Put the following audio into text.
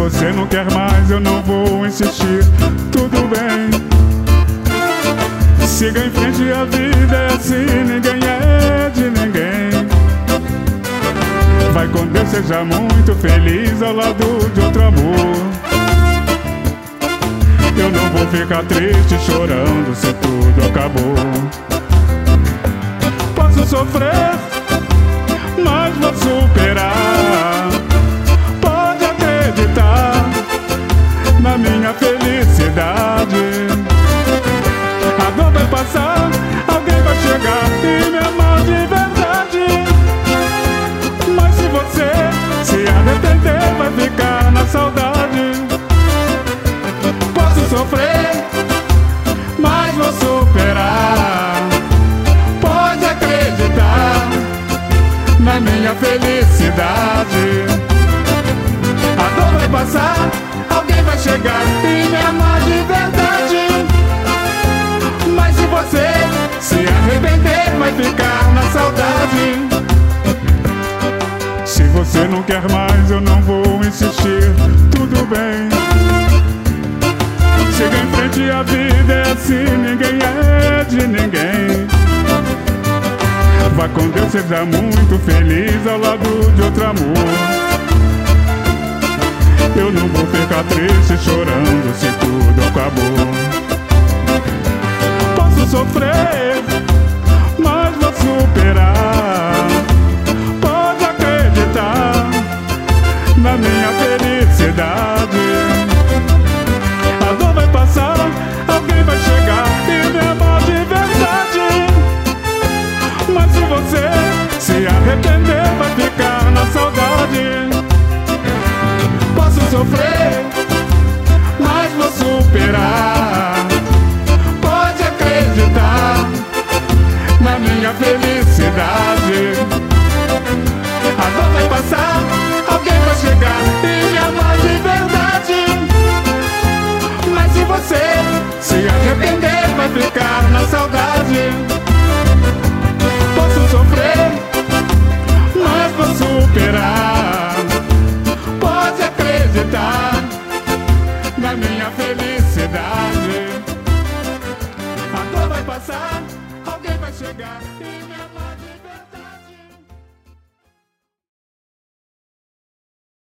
você não quer mais, eu não vou insistir. Tudo bem, siga em frente, a vida é assim, ninguém é de ninguém. Vai com Deus, seja muito feliz ao lado de outro amor. Eu não vou ficar triste chorando se tudo acabou. Posso sofrer, mas vou superar. Pode acreditar na minha felicidade. A dor vai passar, alguém vai chegar e me amar de verdade. Mas se você se arrepender, vai ficar na saudade. Posso sofrer, mas vou superar. Pode acreditar na minha felicidade. A dor vai passar, alguém vai chegar e me amar de verdade. Mas se você se arrepender, vai ficar na saudade. Se você não quer mais, eu não vou insistir. Tudo bem, siga em frente, a vida é assim, ninguém é de ninguém. Vá com Deus, seja muito feliz ao lado de outro amor. Eu não vou ficar triste chorando se tudo acabou. Posso sofrer, mas vou superar. Pode acreditar na minha felicidade. A dor vai passar, alguém vai chegar e me amar de verdade. Mas se você se arrepender, vai ficar na saudade. Posso sofrer, mas vou superar. Pode acreditar na minha felicidade. A dor vai passar, alguém vai chegar e me amar de verdade. Mas se você se arrepender, vai ficar na saudade. Posso sofrer, mas vou superar. Pode acreditar na minha felicidade. A dor vai passar, alguém vai chegar.